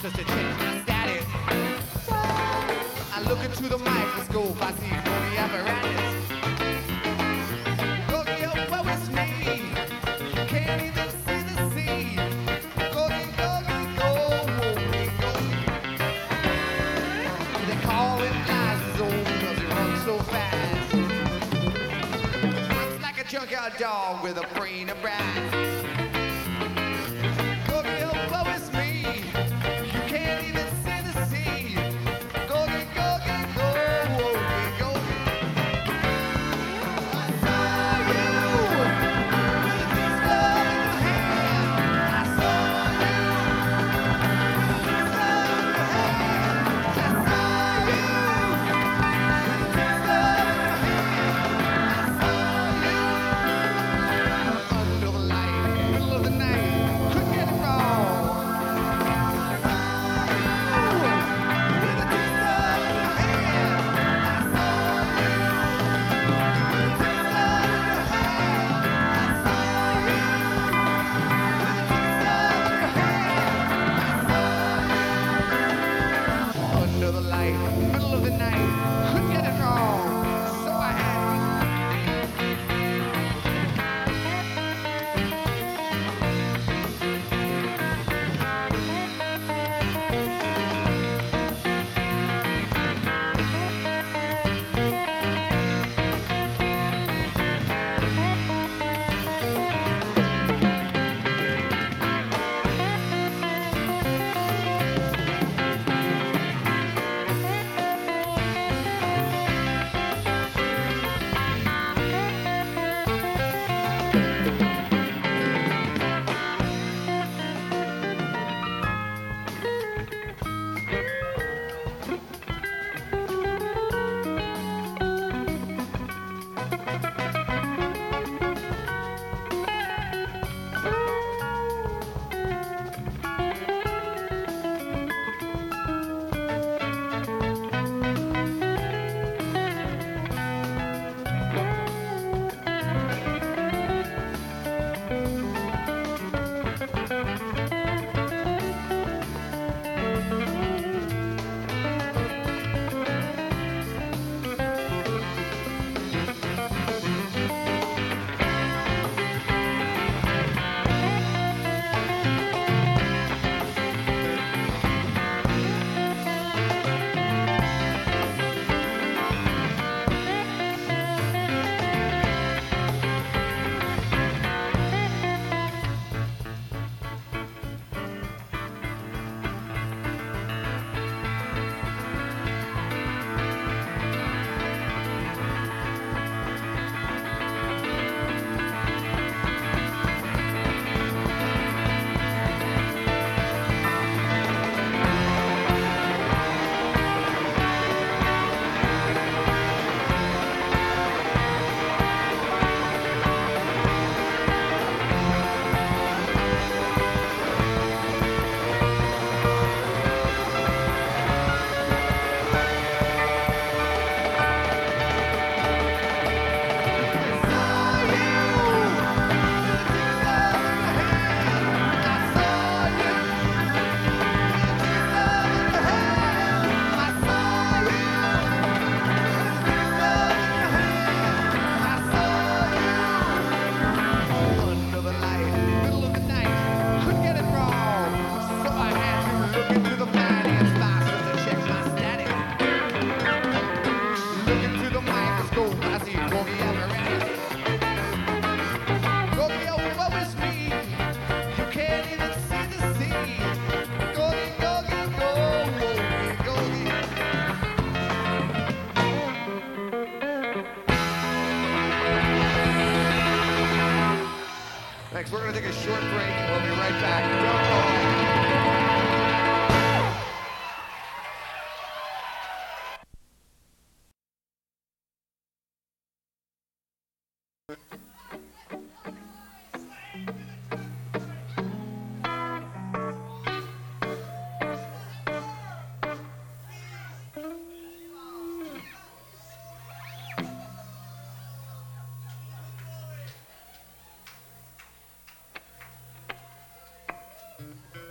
just to change my status. I look into the microscope, I see Goldie apparatus. Goldie, oh, woe is me. You can't even see the sea. Goldie, Goldie, Goldie, Goldie. They call him Lyzone because he runs so fast. Looks like a junkyard dog with a brain of brass. Thanks. We're going to take a short break. We'll be right back. Don't go away.